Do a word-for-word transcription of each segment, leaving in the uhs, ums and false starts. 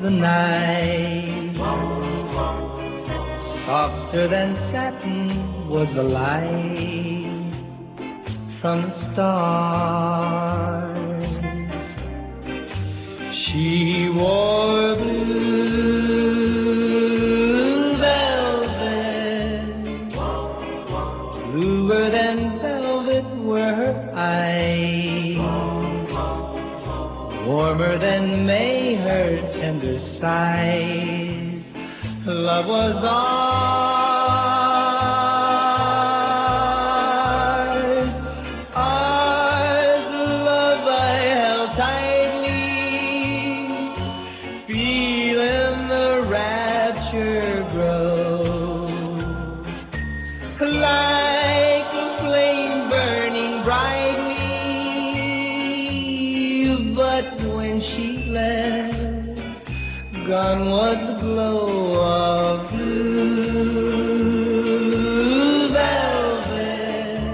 the night. Softer than satin was the light from the stars. She wore blue velvet, bluer than velvet were her eyes, warmer than May her tender sighs. Love was ours, ours, love I held tightly, feeling the rapture grow, like a flame burning brightly. But when she left, gone was the glow of blue velvet.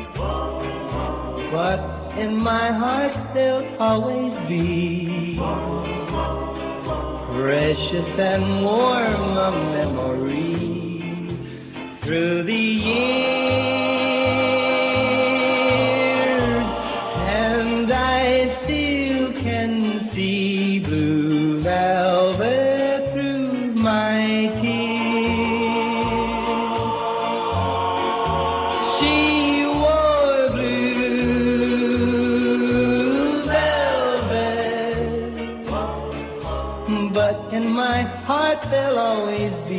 But in my heart there'll always be precious and warm a memory through the years, and I still can see blue velvet through my tears. She wore blue velvet, but in my heart there'll always be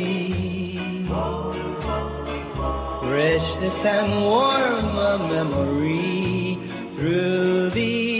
precious and warm a memory through the